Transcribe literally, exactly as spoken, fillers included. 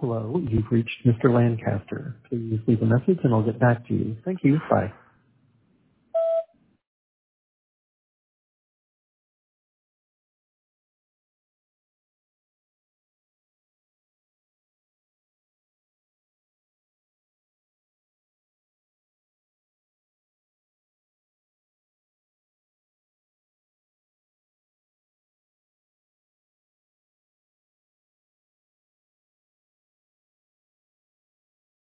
Hello, you've reached Mister Lancaster. Please leave a message and I'll get back to you. Thank you. Bye.